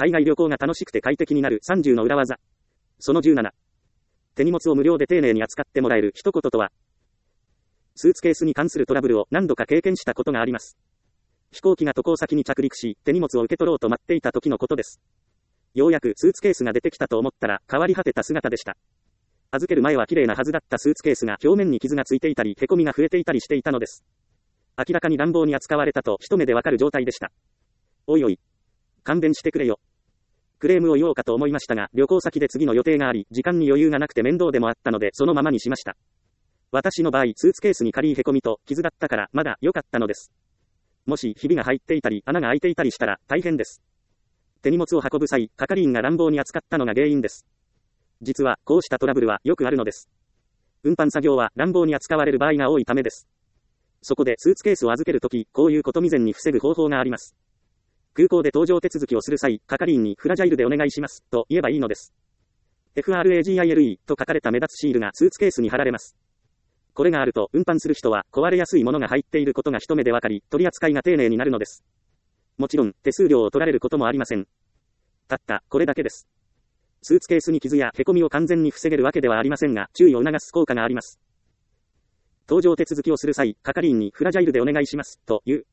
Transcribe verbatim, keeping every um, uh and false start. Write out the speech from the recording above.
海外旅行が楽しくて快適になるさんじゅうの裏技。そのじゅうなな。手荷物を無料で丁寧に扱ってもらえる一言とは。スーツケースに関するトラブルを何度か経験したことがあります。飛行機が渡航先に着陸し、手荷物を受け取ろうと待っていた時のことです。ようやくスーツケースが出てきたと思ったら変わり果てた姿でした。預ける前は綺麗なはずだったスーツケースが表面に傷がついていたり、凹みが増えていたりしていたのです。明らかに乱暴に扱われたと一目でわかる状態でした。おいおい。勘弁してくれよ。クレームを言おうかと思いましたが、旅行先で次の予定があり、時間に余裕がなくて面倒でもあったので、そのままにしました。私の場合、スーツケースに軽い凹みと傷だったから、まだ良かったのです。もし、ひびが入っていたり、穴が開いていたりしたら、大変です。手荷物を運ぶ際、係員が乱暴に扱ったのが原因です。実は、こうしたトラブルはよくあるのです。運搬作業は乱暴に扱われる場合が多いためです。そこで、スーツケースを預けるとき、こういうこと未然に防ぐ方法があります。空港で搭乗手続きをする際、係員にフラジャイルでお願いします、と言えばいいのです。エフアールエージーアイエルイ と書かれた目立つシールがスーツケースに貼られます。これがあると、運搬する人は壊れやすいものが入っていることが一目でわかり、取り扱いが丁寧になるのです。もちろん、手数料を取られることもありません。たった、これだけです。スーツケースに傷や凹みを完全に防げるわけではありませんが、注意を促す効果があります。搭乗手続きをする際、係員にフラジャイルでお願いします、という。